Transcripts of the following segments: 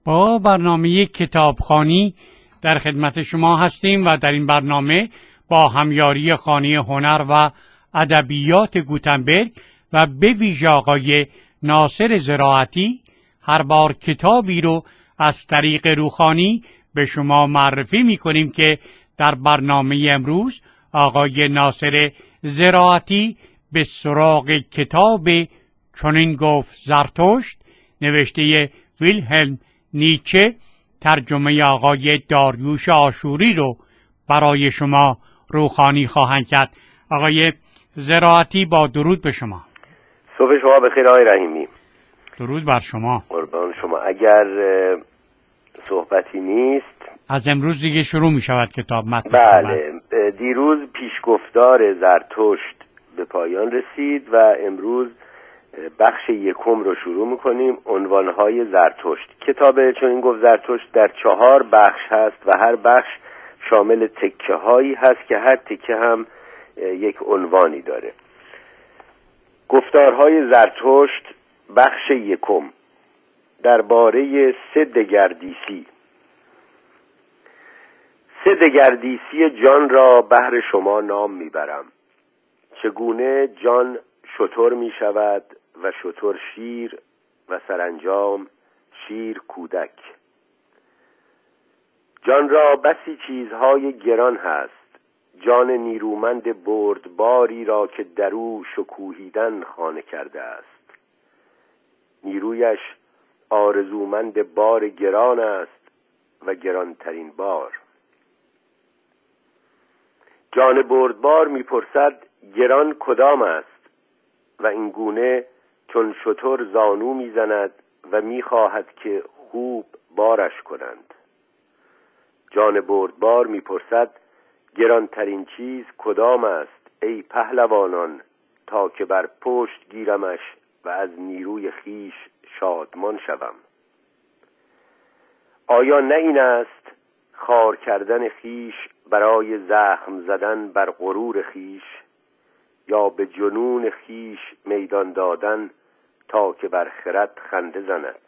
با برنامه کتابخوانی در خدمت شما هستیم و در این برنامه با همیاری خانه هنر و ادبیات گوتنبرگ و به ویژه آقای ناصر زراعتی هر بار کتابی رو از طریق روخانی به شما معرفی می‌کنیم که در برنامه امروز آقای ناصر زراعتی به سراغ کتاب چنین گفت زرتشت نوشته ویلهلم نیچه ترجمه آقای داریوش آشوری رو برای شما روخانی خواهند کرد. آقای زراعتی با درود به شما. صبح شما بخیر آقای رحیمی. درود بر شما. قربان شما. اگر صحبتی نیست از امروز دیگه شروع می شود کتاب متن. بله، دیروز پیشگفتار زرتشت به پایان رسید و امروز بخش یکم رو شروع میکنیم. عنوانهای زرتشت. کتاب چنین گفت زرتشت در 4 بخش هست و هر بخش شامل تکه هایی هست که هر تکه هم یک عنوانی داره. گفتارهای زرتشت بخش یکم درباره 3 دگردیسی. 3 دگردیسی جان را بهر شما نام میبرم. چگونه جان شتر می شود و شتر شیر و سرانجام شیر کودک. جان را بسی چیزهای گران هست. جان نیرومند بردباری را که در او شکوهیدن خانه کرده است. نیرویش آرزومند بار گران است و گرانترین بار. جان بردبار میپرسد گران کدام است و این گونه چون شتر زانو میزند و میخواهد که خوب بارش کنند. جان بردبار میپرسد گرانترین چیز کدام است ای پهلوانان تا که بر پشت گیرمش و از نیروی خیش شادمان شوم. آیا نه این است خار کردن خیش برای زخم زدن بر غرور خیش، یا به جنون خیش میدان دادن تا که بر خرد خنده زند؟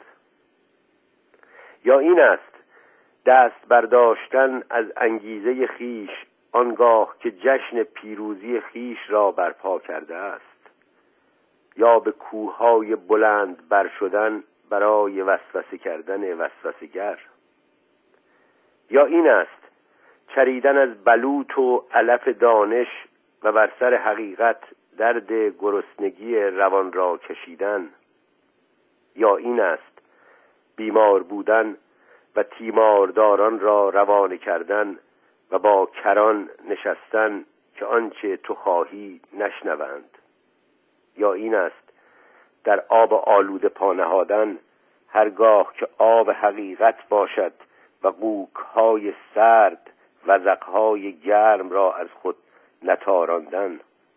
یا این است دست برداشتن از انگیزه خیش آنگاه که جشن پیروزی خیش را برپا کرده است، یا به کوههای بلند بر شدن برای وسوسه کردن وسوسه‌گر؟ یا این است چریدن از بلوط و علف دانش و بر سر حقیقت درد گرسنگی روان را کشیدن؟ یا این است بیمار بودن و تیمارداران را روانه کردن و با کران نشستن که آنچه تو خواهی نشنوند؟ یا این است در آب آلوده پا نهادن هرگاه که آب حقیقت باشد و قوق‌های سرد وزغ‌های گرم را از خود نتاراندن؟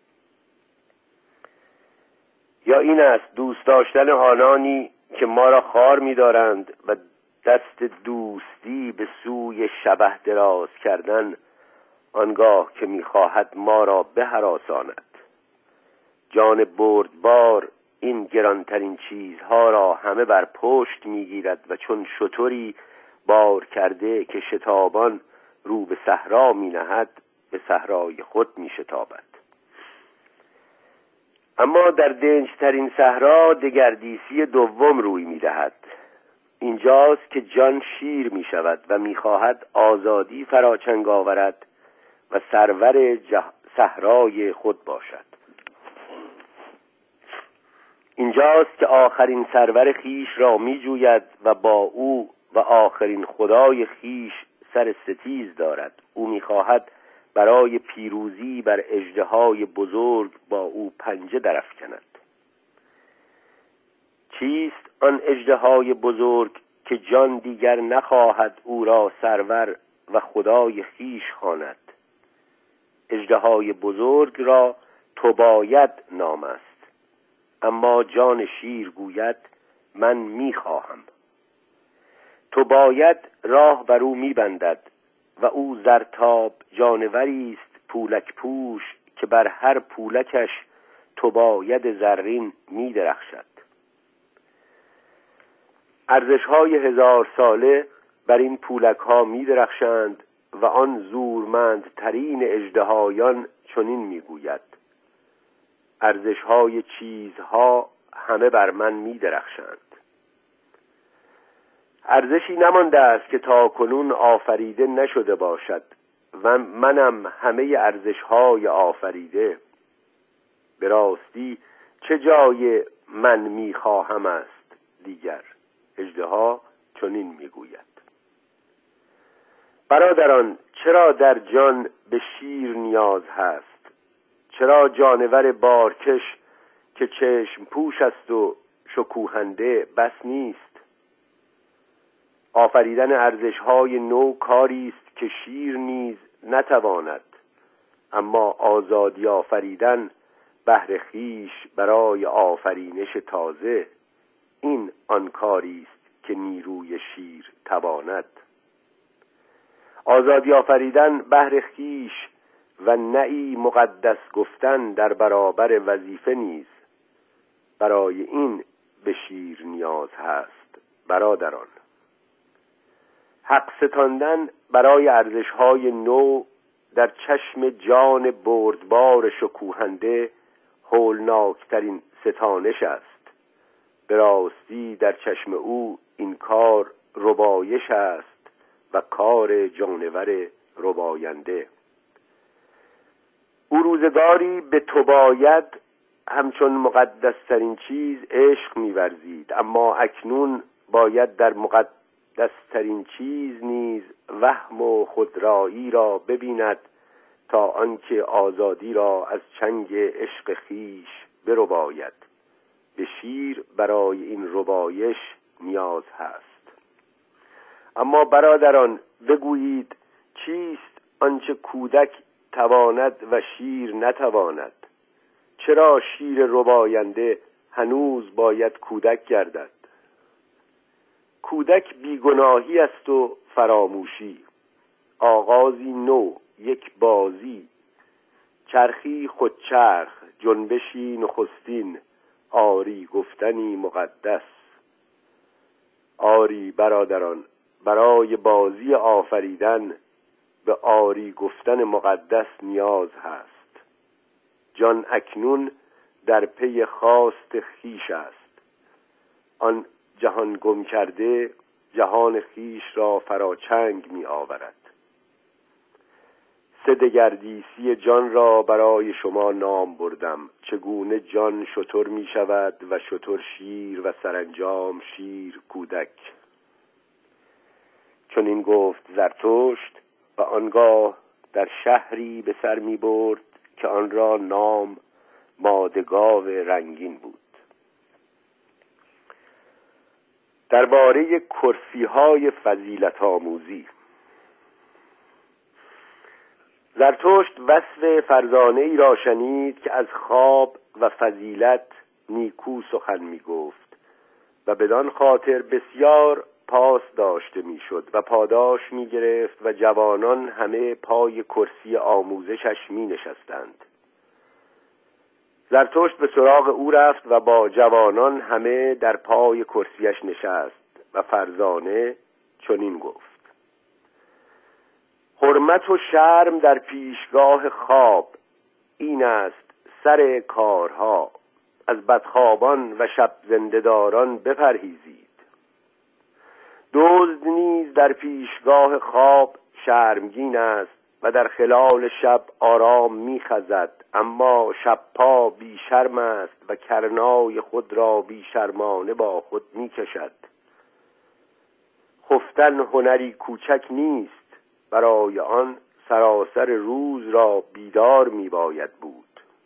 یا این است دوست داشتن آنانی که ما را خار می‌دارند و دست دوستی به سوی شبح دراز کردن آنگاه که می‌خواهد ما را بهراساند؟ جان بردبار این گرانترین چیزها را همه بر پشت می‌گیرد و چون شتری بار کرده که شتابان رو به صحرا می‌نهد به صحرای خود می‌شتابد. اما در دنج‌ترین صحرا دگردیسی دوم روی می‌دهد. اینجاست که جان شیر می‌شود و می‌خواهد آزادی فراچنگ آورد و سرور صحرای خود باشد. اینجاست که آخرین سرور خیش را می‌جوید و با او و آخرین خدای خیش سر ستیز دارد. او می‌خواهد برای پیروزی بر اژدهای بزرگ با او پنجه درافکند. چیست آن اژدهای بزرگ که جان دیگر نخواهد او را سرور و خدای خیش خواند؟ اژدهای بزرگ را توباید نام است، اما جان شیر گوید من میخواهم. توباید راه بر او میبندد و او زرتاب جانوری است پولک پوش که بر هر پولکش توباید زرین میدرخشد. ارزش‌های 1000 ساله بر این پولک‌ها می‌درخشند و آن زورمندترین اژدهایان چنین می‌گوید: ارزش‌های چیزها همه بر من می‌درخشند. ارزشی نمانده است که تاکنون آفریده نشده باشد و منم همه ارزش‌های آفریده. به راستی چه جای من می‌خواهم است دیگر؟ اژدها چنین می‌گوید: برادران، چرا در جان به شیر نیاز هست؟ چرا جانور بارکش که چشم پوش است و شکوهنده بس نیست؟ آفریدن ارزش‌های نو کاری است که شیر نیز نتواند، اما آزادی آفریدن بهر خویش برای آفرینش تازه، این آن کاری است که نیروی شیر تواند. آزادی آفریدن بهر خویش و نعی مقدس گفتن در برابر وظیفه نیز، برای این به شیر نیاز هست. برادران، حق ستاندن برای ارزش‌های نو در چشم جان بردبار شکوهنده هولناکترین ستانش است. به راستی در چشم او این کار ربایش است و کار جانور رباینده. او روزگاری به تو باید همچون مقدسترین چیز عشق می‌ورزید، اما اکنون باید در مقدسترین چیز نیز وهم و خودرایی را ببیند تا آنکه آزادی را از چنگ عشق خویش برباید. به شیر برای این ربایش نیاز هست. اما برادران، بگویید چیست آنچه کودک تواند و شیر نتواند؟ چرا شیر رباینده هنوز باید کودک گردد؟ کودک بیگناهی است و فراموشی، آغازی نو، یک بازی، چرخی خودچرخ، جنبشی نخستین، آری گفتنی مقدس. آری برادران، برای بازی آفریدن به آری گفتن مقدس نیاز هست. جان اکنون در پی خواست خویش است. آن جهان گم کرده جهان خویش را فراچنگ می آورد. سه دگردیسی جان را برای شما نام بردم، چگونه جان شتر می شود و شتر شیر و سرانجام شیر کودک. چون این گفت زرتشت و آنگاه در شهری به سر می برد که آن را نام مادگاو رنگین بود. درباره کرسی‌های فضیلت آموزی. زرتشت وصف فرزانه‌ای را شنید که از خواب و فضیلت نیکو سخن می گفت و بدان خاطر بسیار پاس داشته می شد و پاداش می گرفت و جوانان همه پای کرسی آموزشش می نشستند. زرتشت به سراغ او رفت و با جوانان همه در پای کرسیش نشست و فرزانه چنین گفت: حرمت و شرم در پیشگاه خواب، این است سر کارها. از بدخوابان و شب زنده‌داران بپرهیزید. دزد نیز در پیشگاه خواب شرمگین است و در خلال شب آرام می‌خزد، اما شب پا بی شرم است و کرنای خود را بی شرمانه با خود می‌کشد. خفتن هنری کوچک نیست، برای آن سراسر روز را بیدار می‌باید بود.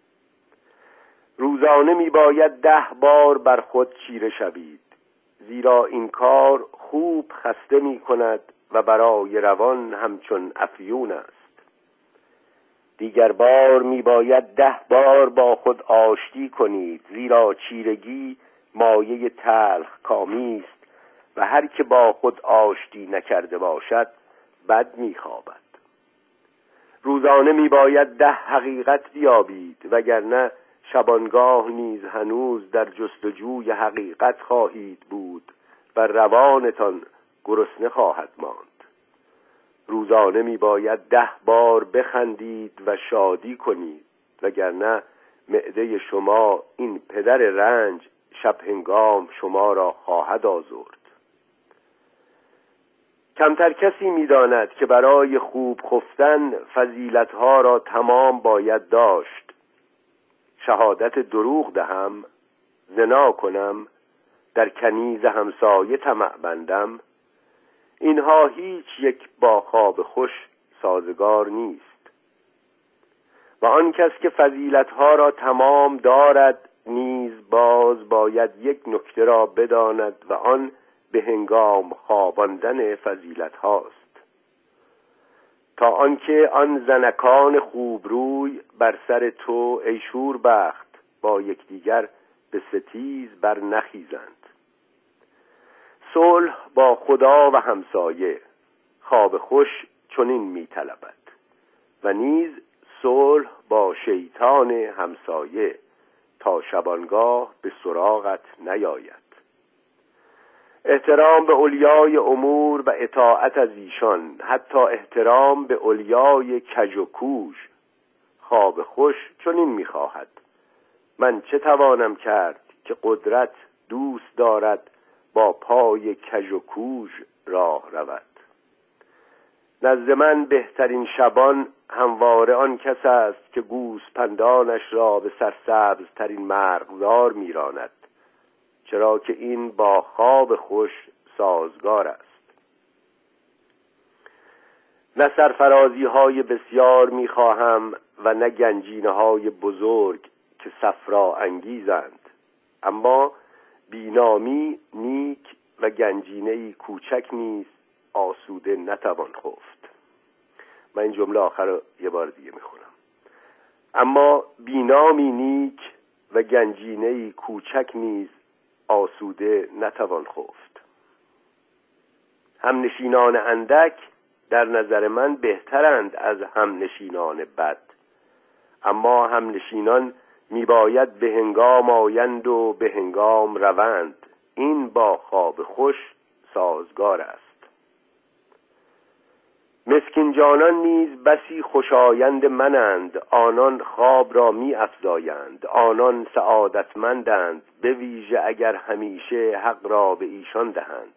روزانه می‌باید 10 بار بر خود چیره شوید، زیرا این کار خوب خسته می‌کند و برای روان همچون افیون است. دیگر بار می‌باید 10 بار با خود آشتی کنید، زیرا چیرگی مایه تلخ کامی است و هر که با خود آشتی نکرده باشد بد می‌خوابد. روزانه می‌باید 10 حقیقت بیابید، وگرنه شبانگاه نیز هنوز در جستجوی حقیقت خواهید بود و روانتان گرسنه خواهد ماند. روزانه می باید 10 بار بخندید و شادی کنید، وگرنه معده شما این پدر رنج شب هنگام شما را خواهد آزرد. کمتر کسی می داند که برای خوب خفتن فضیلتها را تمام باید داشت. شهادت دروغ دهم، زنا کنم، در کنیز همسایه طمع بندم، اینها هیچ یک با خواب خوش سازگار نیست. و آن کس که فضیلتها را تمام دارد نیز باز باید یک نکته را بداند و آن به هنگام خواباندن فضیلت هاست، تا آنکه آن زنکان خوب روی بر سر تو ای شوربخت با یکدیگر به ستیز بر نخیزند. صلح با خدا و همسایه خواب خوش چنین می طلبد و نیز صلح با شیطان همسایه تا شبانگاه به سراغت نیاید. احترام به اولیای امور و اطاعت از ایشان، حتی احترام به اولیای کج و کوش. خواب خوش چنین می‌خواهد: من چه توانم کرد که قدرت دوست دارد با پای کج و کوش راه رود. نزد من بهترین شبان همواره آن کس است که گوسپندانش را به سرسبزترین مرغزار میراند، چرا که این با خواب خوش سازگار است. نه سرفرازی های بسیار میخواهم و نه گنجینه های بزرگ که صفرا انگیزند، اما بینامی نیک و گنجینه‌ای کوچک نیز آسوده نتوان خفت. من این جمله آخر رو یه بار دیگه میخونم. اما بینامی نیک و گنجینه‌ای کوچک نیز آسوده نتوان خفت. همنشینان اندک در نظر من بهترند از همنشینان بد، اما همنشینان میباید به هنگام آیند و به هنگام روند. این با خواب خوش سازگار است. مسکین جانان نیز بسی خوشایند منند، آنان خواب را می افزایند، آنان سعادتمندند، به ویژه اگر همیشه حق را به ایشان دهند.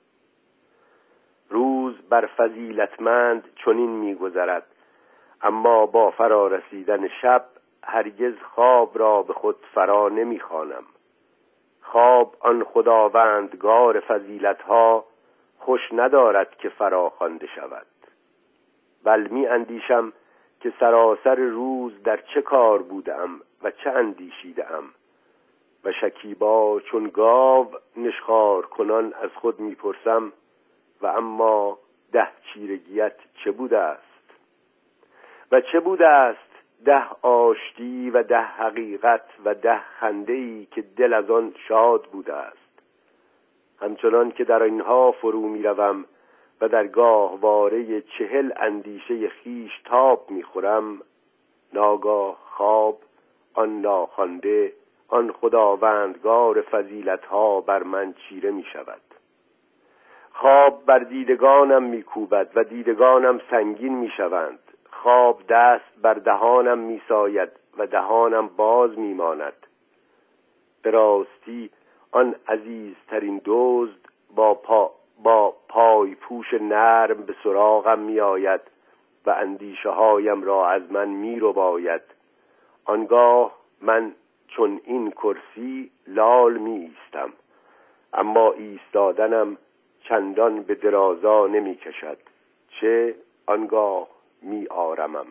روز بر فضیلتمند چنین می گذرد، اما با فرا رسیدن شب هرگز خواب را به خود فرا نمی خوانم. خواب آن خداوندگار فضیلتها خوش ندارد که فرا خوانده شود. بل می اندیشم که سراسر روز در چه کار بودم و چه اندیشیدم، و شکیبا چون گاو نشخوار کنان از خود می پرسم: و اما 10 چیرگیت چه بوده است؟ و چه بوده است 10 آشتی و 10 حقیقت و 10 خنده‌ای که دل از آن شاد بوده است؟ همچنان که در اینها فرو می روم و در گاهواره 40 اندیشه خیش تاب می‌خورم، ناگاه خواب آن ناخوانده، آن خداوندگار فضیلت‌ها بر من چیره می‌شود. خواب بر دیدگانم می‌کوبد و دیدگانم سنگین می‌شوند. خواب دست بر دهانم می‌ساید و دهانم باز می‌ماند. به راستی آن عزیزترین دزد با پای پوش نرم به سراغم می آید و اندیشه هایم را از من می رو باید. آنگاه من چون این کرسی لال می ایستم، اما ایستادنم چندان به درازا نمی کشد، چه آنگاه می آرمم.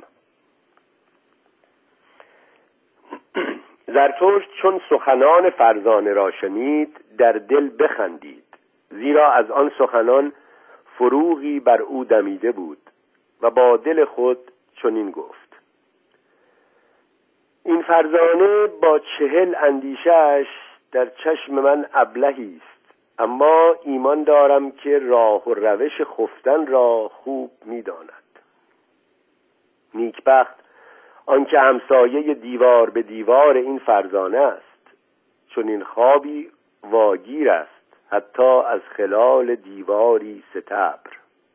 زرتشت چون سخنان فرزانه را شنید در دل بخندید، زیرا از آن سخنان فروغی بر او دمیده بود و با دل خود چنین گفت: این فرزانه با 40 اندیشه‌اش در چشم من ابلهی است، اما ایمان دارم که راه و روش خفتن را خوب می‌داند. نیکبخت آنکه همسایه دیوار به دیوار این فرزانه است. چون این خوابی واگیر است حتی از خلال دیواری ستبر.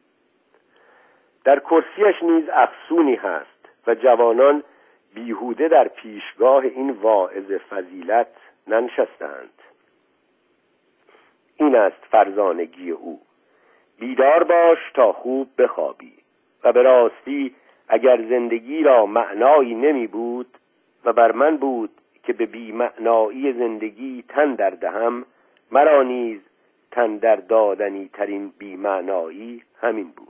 در کرسیش نیز افسونی هست و جوانان بیهوده در پیشگاه این واعظ فضیلت ننشستند. این است فرزانگی او: بیدار باش تا خوب بخوابی. و به راستی اگر زندگی را معنایی نمی بود و بر من بود که به بی معنایی زندگی تن در دهم، مرا نیز تن در دادنی ترین بی معنایی همین بود.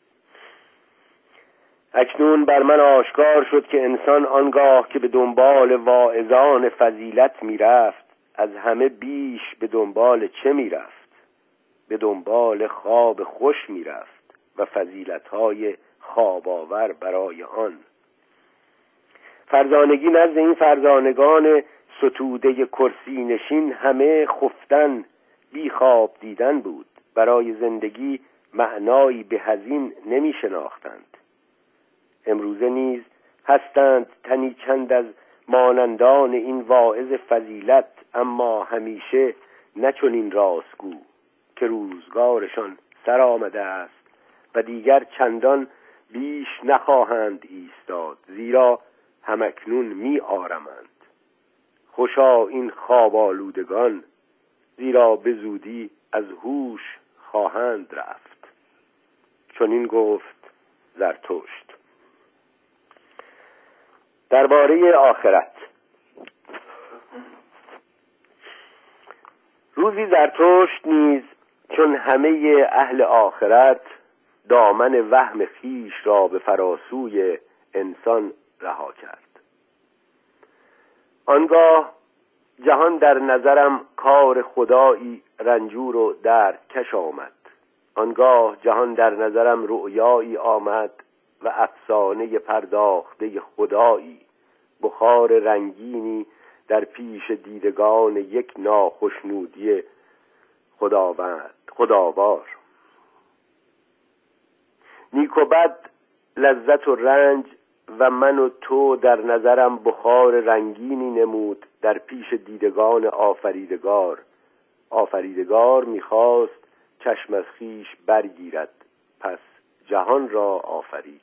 اکنون بر من آشکار شد که انسان آنگاه که به دنبال واعظان فضیلت می رفت، از همه بیش به دنبال چه می رفت؟ به دنبال خواب خوش می رفت و فضیلت‌های خواب آور برای آن. فرزانگی نزد این فرزانگان ستوده کرسی نشین همه خفتن، بی خواب دیدن بود. برای زندگی معنایی به هزین نمی شناختند. امروزه نیز هستند تنی چند از مانندان این واعظ فضیلت، اما همیشه نه چنین راستگو که روزگارشان سر آمده است و دیگر چندان بیش نخواهند ایستاد، زیرا همکنون می آرمند. خوشا این خواب آلودگان، زیرا به زودی از هوش خواهند رفت. چنین گفت زرتشت. درباره آخرت. روزی زرتشت نیز چون همه اهل آخرت دامن وهم خویش را به فراسوی انسان رها کرد. آنگاه جهان در نظرم کار خدایی رنجور و دردکش آمد. آنگاه جهان در نظرم رؤیایی آمد و افسانه پرداخته خدایی، بخار رنگینی در پیش دیدگان یک ناخشنودی خداوار. نیک و بد، لذت و رنج و من و تو در نظرم بخار رنگینی نمود در پیش دیدگان آفریدگار. آفریدگار می‌خواست چشم از خویش برگیرد، پس جهان را آفرید.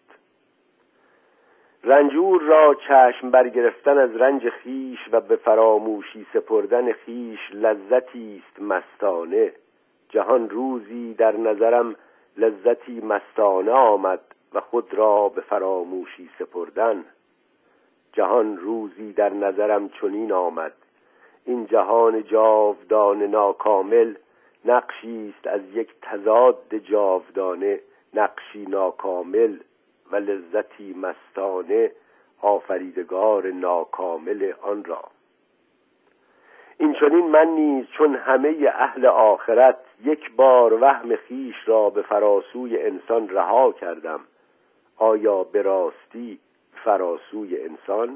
رنجور را چشم برگرفتن از رنج خویش و به فراموشی سپردن خویش لذتی است مستانه. جهان روزی در نظرم لذتی مستانه آمد و خود را به فراموشی سپردن. جهان روزی در نظرم چنین آمد: این جهان جاودان ناکامل نقشی است از یک تضاد جاودانه، نقشی ناکامل و لذتی مستانه آفریدگار ناکامل آن را. این چنین من نیز چون همه اهل آخرت یک بار وهم خویش را به فراسوی انسان رها کردم. آیا به راستی فراسوی انسان؟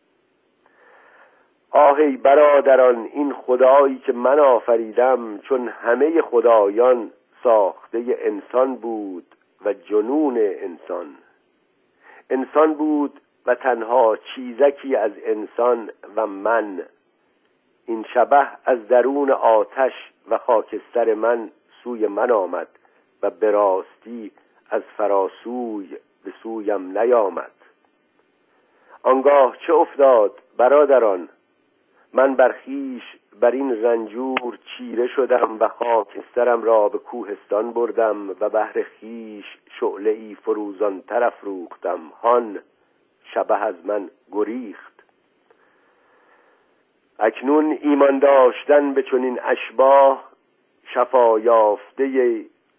آهی برادران، این خدایی که من آفریدم چون همه خدایان ساخته انسان بود و جنون انسان. انسان بود و تنها چیزکی از انسان و من. این شبح از درون آتش و خاکستر من سوی من آمد و به راستی از فراسوی به سویم نیامد. آنگاه چه افتاد برادران؟ من برخیش بر این رنجور چیره شدم و خاکسترم را به کوهستان بردم و بهر خویش شعله‌ای فروزان طرف روختم. هان شبح از من گریخت. اکنون ایمان داشتن به چنین اشباح شفا یافته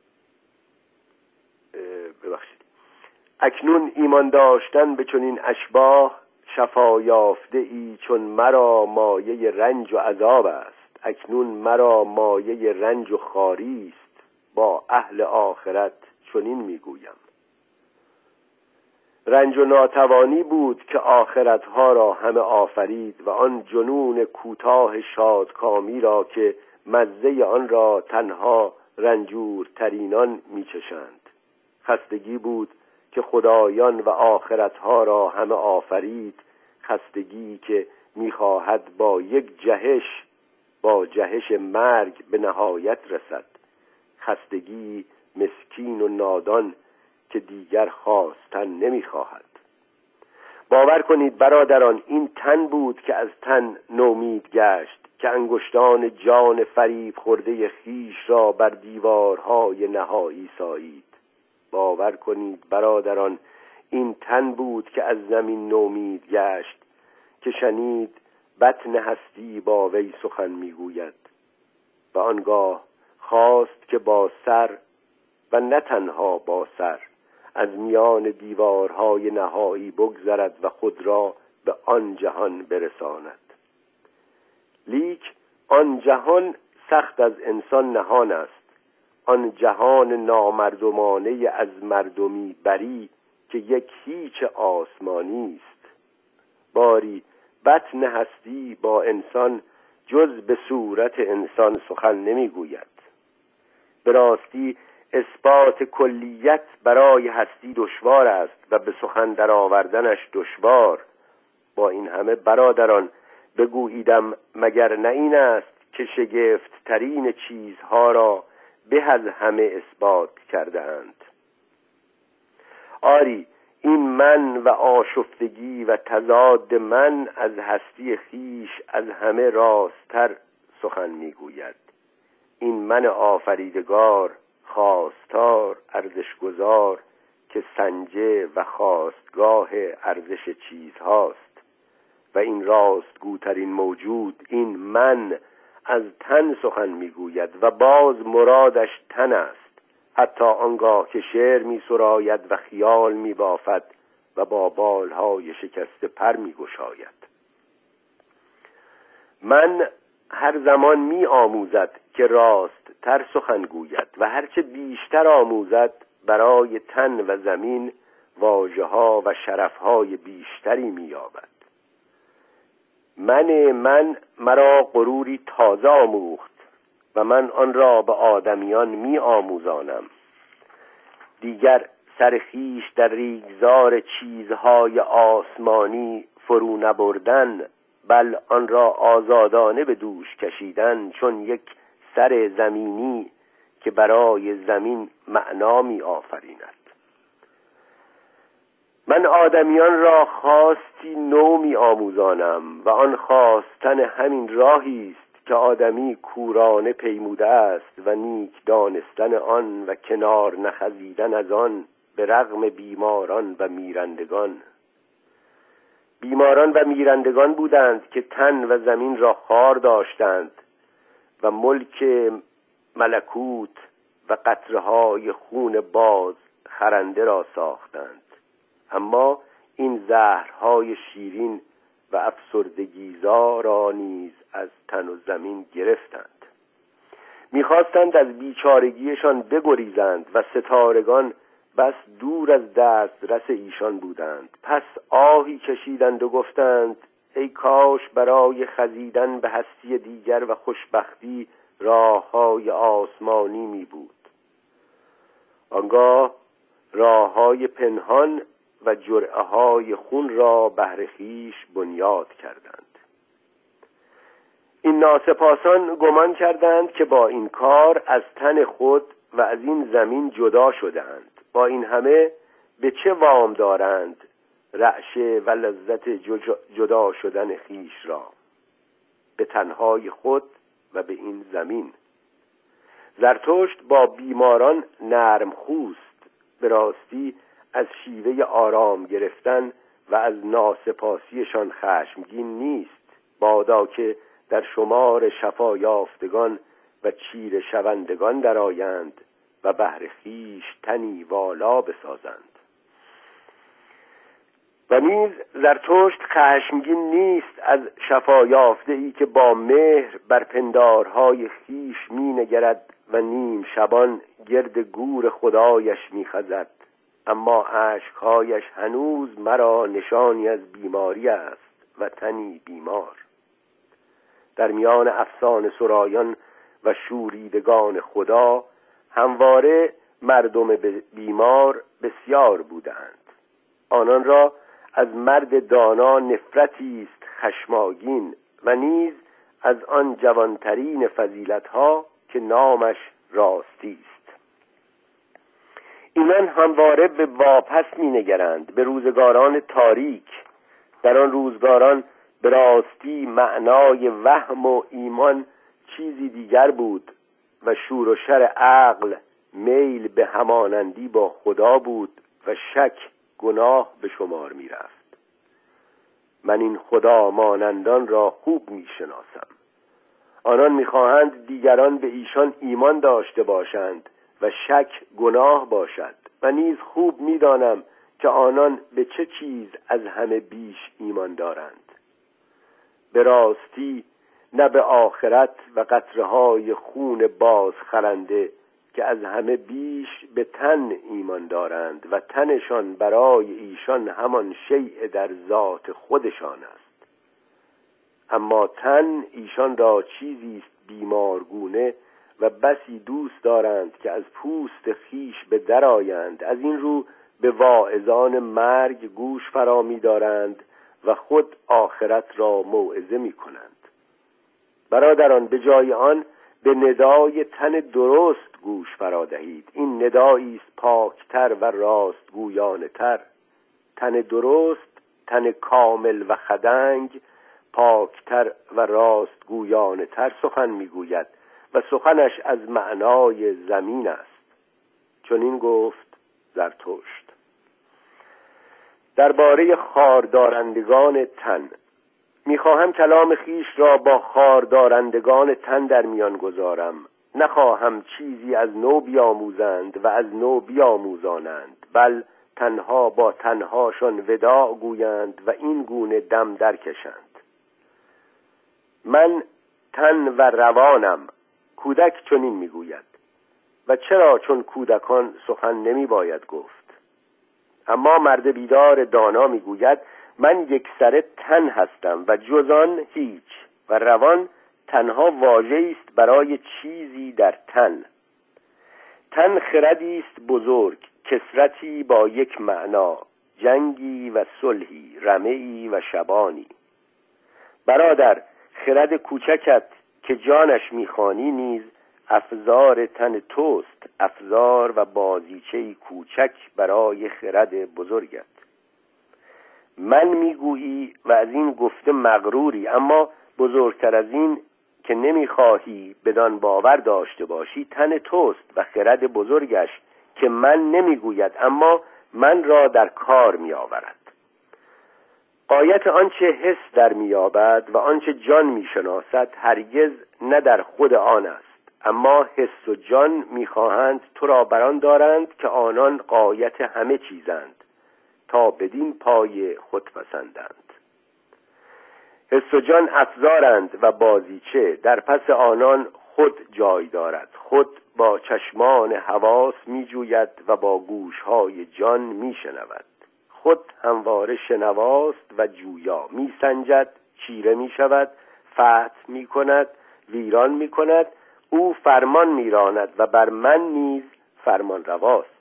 اکنون ایمان داشتن به چنین اشباح شفا یافته ای چون مرا مایه رنج و عذاب است. اکنون مرا مایه رنج و خواری است. با اهل آخرت چنین میگویم: رنج و ناتوانی بود که آخرتها را همه آفرید و آن جنون کوتاه شادکامی را که مزه آن را تنها رنجور ترینان میچشند. خستگی بود که خدایان و آخرتها را همه آفرید، خستگی که میخواهد با یک جهش با جهش مرگ به نهایت رسد. خستگی مسکین و نادان که دیگر خواستن نمی‌خواهد. باور کنید برادران، این تن بود که از تن نومید گشت، که انگشتان جان فریب خورده خیش را بر دیوارهای نهایی سایید. باور کنید برادران، این تن بود که از زمین نومید گشت، که شنید بطن هستی با وی سخن میگوید و آنگاه خواست که با سر و نه تنها با سر از میان دیوارهای نهایی بگذرد و خود را به آن جهان برساند. لیک آن جهان سخت از انسان نهان است، آن جهان نامردمانه از مردمی بری که یک هیچ آسمانی است. باری بطن هستی با انسان جز به صورت انسان سخن نمیگوید. به راستی اثبات کلیت برای هستی دشوار است و به سخن در آوردنش دشوار. با این همه برادران بگوییدم مگر نه این است که شگفت ترین چیزها را به از همه اثبات کرده اند؟ آری این من و آشفتگی و تضاد من از هستی خیش از همه راستر سخن میگوید. این من آفریدگار، خواستار، ارزشگزار که سنجه و خواستگاه ارزش چیزهاست و این راستگوترین موجود، این من از تن سخن میگوید و باز مرادش تن است، حتی آنگاه که شعر می سراید و خیال می بافد و با بالهای شکسته پر می گشاید. من هر زمان می آموزد که راست تر سخن گوید و هرچه بیشتر آموزد برای تن و زمین واژه ها و شرف های بیشتری می یابد. من مرا غروری تازه آموخت و من آن را به آدمیان می آموزانم. دیگر سرخیش در ریگزار چیزهای آسمانی فرو نبردن، بل آن را آزادانه به دوش کشیدن، چون یک سر زمینی که برای زمین معنا می آفریند. من آدمیان را خواستی نو می آموزانم و آن خواستن همین راهی است که آدمی کورانه پیموده است و نیک دانستن آن و کنار نخزیدن از آن به رغم بیماران و میرندگان. بیماران و میرندگان بودند که تن و زمین را خار داشتند و ملک ملکوت و قطره‌های خون باز خرنده را ساختند، اما این زهرهای شیرین و افسردگیزا را نیز از تن و زمین گرفتند. می‌خواستند از بیچارگیشان بگریزند و ستارگان بس دور از دسترس ایشان بودند. پس آهی کشیدند و گفتند ای کاش برای خزیدن به هستی دیگر و خوشبختی راه‌های آسمانی می بود. آنگاه راه‌های پنهان و جرعه‌های خون را بهر خویش بنیاد کردند. این ناسپاسان گمان کردند که با این کار از تن خود و از این زمین جدا شدند. با این همه به چه وام دارند رعشه و لذت جدا شدن خویش را؟ به تنهای خود و به این زمین. زرتشت با بیماران نرم خوست، به راستی از شیوه آرام گرفتن و از ناسپاسیشان خشمگین نیست، بادا که در شمار شفا یافتگان و چیره شوندگان درآیند و بهر خویش تنی والا بسازند. و نیز زرتشت خشمگین نیست از شفا یافته‌ای که با مهر بر پندارهای خویش می‌نگرد و نیم شبان گرد گور خدایش می‌خزد، اما اشک‌هایش هنوز مرا نشانی از بیماری است و تنی بیمار. در میان افسانه سرایان و شوریدگان خدا همواره مردم بیمار بسیار بودند. آنان را از مرد دانا نفرتی است خشماگین و نیز از آن جوانترین فضیلت‌ها که نامش راستی است. اینان همواره به واپس می‌نگرند، به روزگاران تاریک. در آن روزگاران به راستی معنای وهم و ایمان چیزی دیگر بود و شور و شر عقل میل به همانندی با خدا بود و شک گناه به شمار می رفت. من این خدا مانندان را خوب می شناسم. آنان می خواهند دیگران به ایشان ایمان داشته باشند و شک گناه باشد. و نیز خوب می دانم که آنان به چه چیز از همه بیش ایمان دارند. به راستی نه به آخرت و قطره‌های خون باز خرنده که از همه بیش به تن ایمان دارند و تنشان برای ایشان همان شیء در ذات خودشان است. اما تن ایشان را چیزی است بیمارگونه و بسی دوست دارند که از پوست خیش به در آیند. از این رو به واعظان مرگ گوش فرا می دارند و خود آخرت را موعظه می کنند. برادران، به جای آن به ندای تن درست گوش فرا دهید. این ندایی است پاکتر و راستگویانه تر. تن درست، تن کامل و خدنگ، پاکتر و راستگویانه تر سخن میگوید و سخنش از معنای زمین است. چون این گفت زرتشت. درباره خاردارندگان تن میخواهم کلام خیش را با خاردارندگان تن در میان گذارم. نخواهم چیزی از نو بیاموزند و از نو بیاموزانند، بل تنها با تنهاشان وداع گویند و این گونه دم درکشند. من تن و روانم. کودک چنین میگوید. و چرا چون کودکان سخن نمی باید گفت؟ اما مرد بیدار دانا میگوید من یک سره تن هستم و جزان هیچ، و روان تنها واژه‌ای است برای چیزی در تن. تن خردی است بزرگ، کثرتی با یک معنا، جنگی و صلحی، رمه‌ای و شبانی. برادر، خرد کوچکت که جانش میخوانی نیز افزار تن توست، افزار و بازیچه‌ای کوچک برای خرد بزرگت. من میگویی و از این گفته مغروری، اما بزرگتر از این که نمیخواهی بدان باور داشته باشی تن توست و خرد بزرگش که من نمیگوید اما من را در کار میآورد. غایت آنچه حس در میابد و آنچه جان میشناسد هرگز نه در خود آن است، اما حس و جان میخواهند تو را بران دارند که آنان غایت همه چیزند تا بدین پای خود پسندند. حس و جان افزارند و بازیچه، در پس آنان خود جای دارد. خود با چشمان حواس میجوید و با گوشهای جان میشنود. خود همواره شنواست و جویا، میسنجد، چیره میشود، فتح میکند، ویران میکند. او فرمان میراند و بر من نیز فرمان رواست.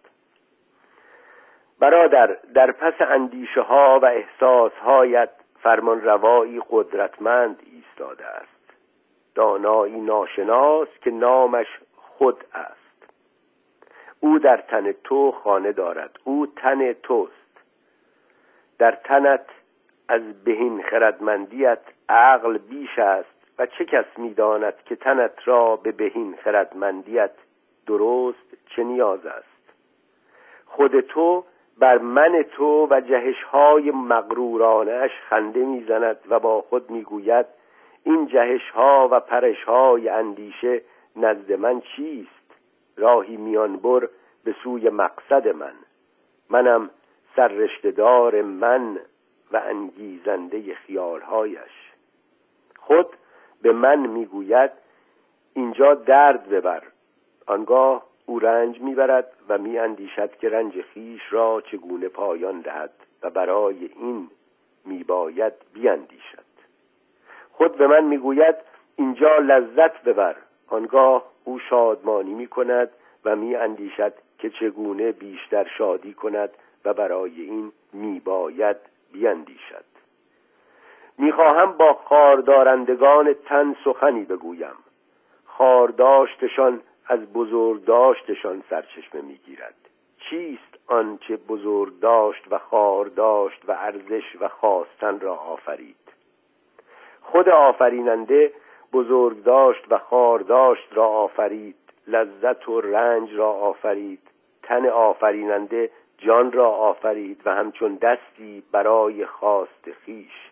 برادر، در پس اندیشه ها و احساس هایت فرمان روایی قدرتمند ایستاده است. دانایی ناشناس که نامش خود است. او در تن تو خانه دارد. او تن توست. در تنت از بهین خردمندیت عقل بیش است و چه کس می‌داند که تنت را به بهین خردمندیت درست چه نیاز است؟ خود تو بر من تو و جهش‌های مغرورانش خنده می‌زند و با خود می‌گوید این جهش‌ها و پرش‌های اندیشه نزد من چیست؟ راهی میانبر به سوی مقصد من. منم سررشته‌دار من و انگیزنده خیال‌هایش. خود به من میگوید اینجا درد ببر. آنگاه او رنج میبرد و میاندیشد که رنج خیش را چگونه پایان دهد و برای این میباید بیاندیشد. خود به من میگوید اینجا لذت ببر. آنگاه او شادمانی میکند و میاندیشد که چگونه بیشتر شادی کند و برای این میباید بیاندیشد. میخواهم با خاردارندگان تن سخنی بگویم. خارداشتشان از بزرگداشتشان سرچشمه میگیرد. چیست آنچه بزرگداشت و خارداشت و ارزش و خواستن را آفرید؟ خود آفریننده بزرگداشت و خارداشت را آفرید، لذت و رنج را آفرید، تن آفریننده جان را آفرید و همچون دستی برای خواست خویش.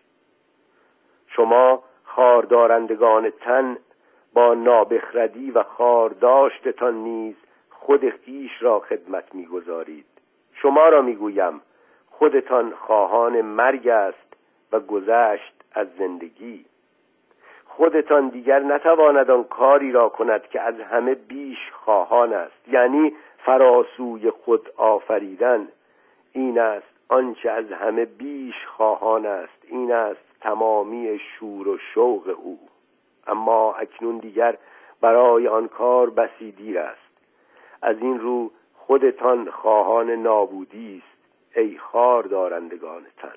شما خاردارندگان تن با نابخردی و خارداشتتان نیز خود خویش را خدمت می‌گذارید. شما را می‌گویم خودتان خواهان مرگ است و گذشت از زندگی. خودتان دیگر نتواند آن کاری را کند که از همه بیش خواهان است، یعنی فراسوی خود آفریدن. این است آنچه از همه بیش خواهان است، این است تمامی شور و شوق او. اما اکنون دیگر برای آن کار بسی دیر است. از این رو خودتان خواهان نابودی است ای خاردارندگان تن.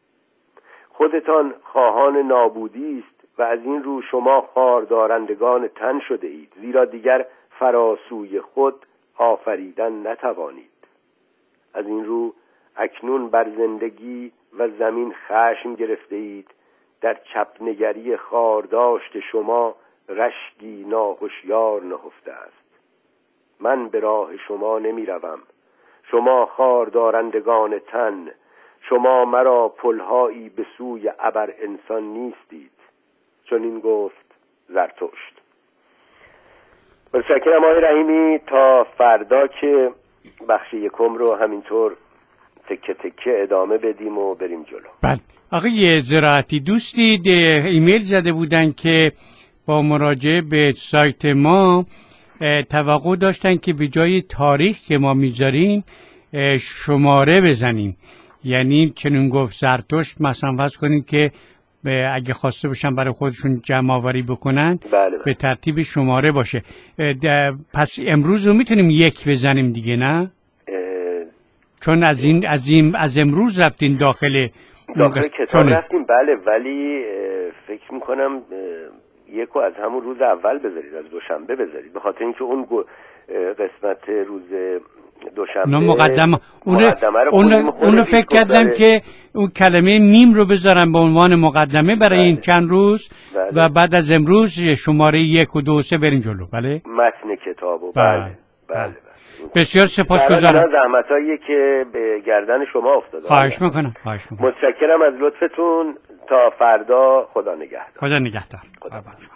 خودتان خواهان نابودی است و از این رو شما خاردارندگان تن شده اید، زیرا دیگر فراسوی خود آفریدن نتوانید. از این رو اکنون بر زندگی و زمین خشم گرفته اید. در چپنگری خارداشت شما رشکی ناهوشیار نهفته است. من به راه شما نمی روم. شما خاردارندگان تن، شما مرا پلهایی به سوی ابر انسان نیستید. چون این گفت زرتشت. متشکرم آقای رحیمی. تا فردا که بخش یکم رو همینطور تکه تکه ادامه بدیم و بریم جلو. بله آقای زراعتی، دوستی ایمیل زده بودن که با مراجعه به سایت ما توقع داشتن که به جای تاریخ که ما میذاریم شماره بزنیم. یعنی چنین گفت زرتشت، مثلا فرض کنیم که اگه خواسته باشن برای خودشون جمع آوری بکنن بله. به ترتیب شماره باشه. پس امروز رو میتونیم یک بزنیم دیگه، نه؟ چون از امروز رفتین داخل کتاب رفتیم. بله، ولی فکر میکنم یکو از همون روز اول بذارید، از دوشنبه بذارید، به خاطر اینکه اون قسمت روز دوشنبه مقدمه اونو فکر کردم که اون کلمه میم رو بذارم به عنوان مقدمه برای این چند روز. بله. و بعد از امروز شماره 1 و 2 و 3 بریم جلو. بله، متن کتابو. بله. بسیار سپاسگزارم. زحمتایی که به گردن شما افتاده. خواهش میکنم. متشکرم از لطفتون. تا فردا. خدا نگهدار. خدا نگهدار.